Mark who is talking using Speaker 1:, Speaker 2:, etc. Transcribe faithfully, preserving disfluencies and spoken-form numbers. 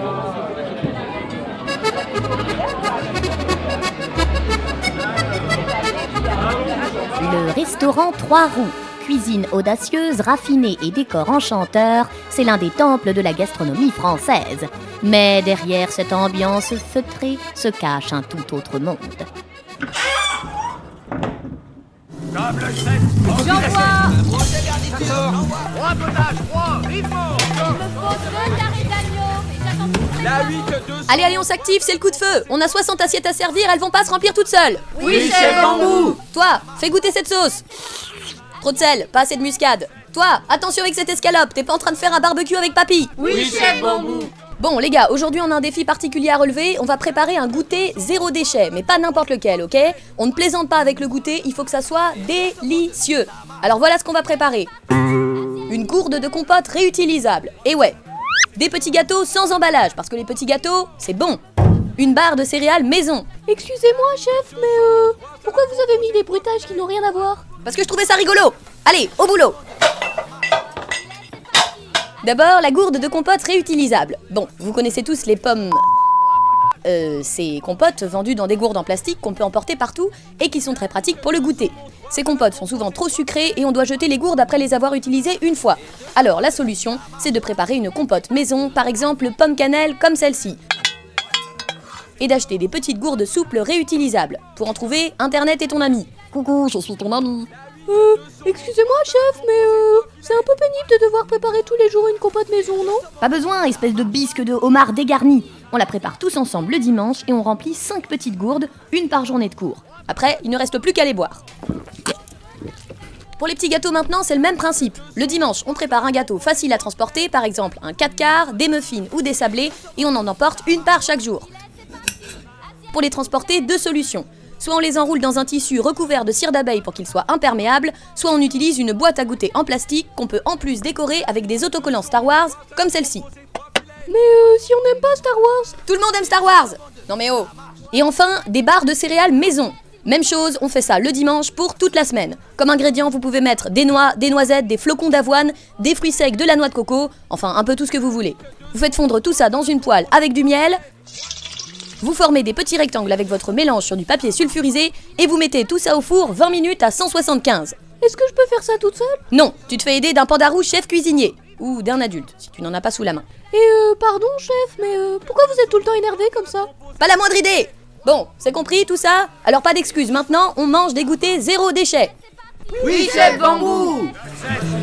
Speaker 1: Le restaurant Trois Roues. Cuisine audacieuse, raffinée et décor enchanteur, c'est l'un des temples de la gastronomie française. Mais derrière cette ambiance feutrée se cache un tout autre monde.
Speaker 2: J'envoie
Speaker 3: Trois potages, trois, vivement. La huit, deux...
Speaker 2: Allez, allez, on s'active, c'est le coup de feu. On a soixante assiettes à servir, elles vont pas se remplir toutes seules.
Speaker 3: Oui, chef Bambou.
Speaker 2: Toi, fais goûter cette sauce. Trop de sel, pas assez de muscade. Toi, attention avec cette escalope, t'es pas en train de faire un barbecue avec papy.
Speaker 3: Oui, chef Bambou.
Speaker 2: Bon les gars, aujourd'hui on a un défi particulier à relever, on va préparer un goûter zéro déchet, mais pas n'importe lequel, ok? On ne plaisante pas avec le goûter, il faut que ça soit délicieux. Alors voilà ce qu'on va préparer. Une gourde de compote réutilisable, et ouais, des petits gâteaux sans emballage, parce que les petits gâteaux, c'est bon. Une barre de céréales maison.
Speaker 4: Excusez-moi chef, mais euh, pourquoi vous avez mis des bruitages qui n'ont rien à voir?
Speaker 2: Parce que je trouvais ça rigolo. Allez, au boulot. D'abord, la gourde de compote réutilisable. Bon, vous connaissez tous les pommes... Euh, ces compotes vendues dans des gourdes en plastique qu'on peut emporter partout et qui sont très pratiques pour le goûter. Ces compotes sont souvent trop sucrées et on doit jeter les gourdes après les avoir utilisées une fois. Alors la solution, c'est de préparer une compote maison, par exemple pomme cannelle comme celle-ci. Et d'acheter des petites gourdes souples réutilisables. Pour en trouver, Internet est ton ami. Coucou, je suis ton ami.
Speaker 4: Euh, excusez-moi chef, mais euh, c'est un peu pénible de devoir préparer tous les jours une compote maison, non?
Speaker 1: Pas besoin, espèce de bisque de homard dégarni. On la prépare tous ensemble le dimanche et on remplit cinq petites gourdes, une par journée de cours.
Speaker 2: Après, il ne reste plus qu'à les boire. Pour les petits gâteaux maintenant, c'est le même principe. Le dimanche, on prépare un gâteau facile à transporter, par exemple un quatre quarts, des muffins ou des sablés, et on en emporte une part chaque jour. Pour les transporter, deux solutions. Soit on les enroule dans un tissu recouvert de cire d'abeille pour qu'ils soient imperméables, soit on utilise une boîte à goûter en plastique qu'on peut en plus décorer avec des autocollants Star Wars, comme celle-ci.
Speaker 4: Mais euh, si on n'aime pas Star Wars?
Speaker 2: Tout le monde aime Star Wars! Non mais oh! Et enfin, des barres de céréales maison. Même chose, on fait ça le dimanche pour toute la semaine. Comme ingrédients, vous pouvez mettre des noix, des noisettes, des flocons d'avoine, des fruits secs, de la noix de coco, enfin un peu tout ce que vous voulez. Vous faites fondre tout ça dans une poêle avec du miel. Vous formez des petits rectangles avec votre mélange sur du papier sulfurisé et vous mettez tout ça au four vingt minutes à cent soixante-quinze.
Speaker 4: Est-ce que je peux faire ça toute seule?
Speaker 2: Non, tu te fais aider d'un pandarou chef cuisinier. Ou d'un adulte, si tu n'en as pas sous la main.
Speaker 4: Et euh, pardon chef, mais euh, pourquoi vous êtes tout le temps énervé comme ça?
Speaker 2: Pas la moindre idée! Bon, c'est compris tout ça? Alors pas d'excuses, maintenant on mange des goûters zéro déchet.
Speaker 3: Oui, chef Bambou.